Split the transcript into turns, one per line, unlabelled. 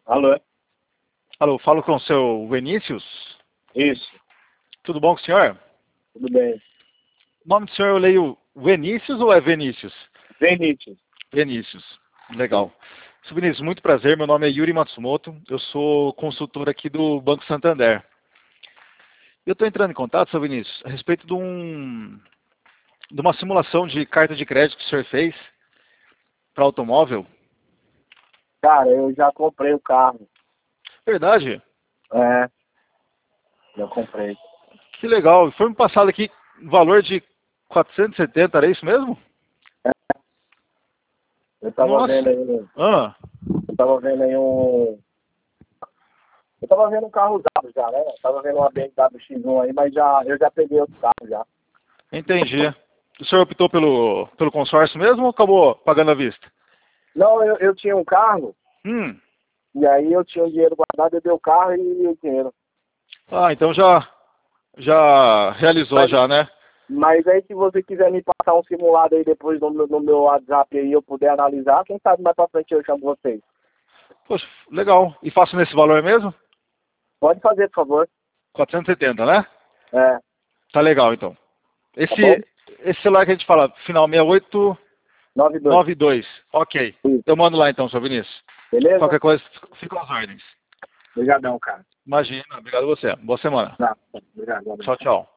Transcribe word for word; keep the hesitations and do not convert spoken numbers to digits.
Alô?
Alô, falo com o seu Vinícius.
Isso,
Tudo bom com o senhor?
tudo bem.
O nome do senhor eu leio Vinícius ou é Vinícius?
Vinícius.
Vinícius. Legal. Seu Vinícius, muito prazer. Meu nome é Yuri Matsumoto. Eu sou consultor aqui do Banco Santander. Eu estou entrando em contato, seu Vinícius, a respeito de, um, de uma simulação de carta de crédito que o senhor fez para automóvel.
Cara, eu já comprei o carro.
Verdade?
É, já comprei.
Que legal. Foi me passado aqui um valor de quatrocentos e setenta, era isso mesmo?
Eu tava
Nossa.
vendo aí, um-
Ah,
eu tava vendo aí um... Eu tava vendo um carro usado já, né? Eu tava vendo uma B M W X um aí, mas já, eu já peguei outro carro já.
entendi. O senhor optou pelo, pelo consórcio mesmo ou acabou pagando à vista?
Não, eu, eu tinha um carro,
Hum.
e aí eu tinha o dinheiro guardado, eu dei o carro e o dinheiro.
Ah, então já, já realizou
Mas,
já, né?
mas aí se você quiser me passar um simulado aí depois no meu, no meu WhatsApp aí, eu puder analisar, quem sabe mais pra frente eu chamo vocês.
Poxa, legal. E faço nesse valor mesmo?
Pode fazer, por favor.
quatrocentos e setenta, né?
É,
Tá legal, então.
tá bom?
Esse, esse celular que a gente fala, final sessenta e oito
nove dois.
noventa e dois. Ok.
Isso.
Eu mando lá então, seu Vinícius.
Beleza?
Qualquer coisa, fica às ordens.
Obrigadão, cara.
Imagina. Obrigado a você. Boa semana.
Tá, obrigado.
Tchau, tchau.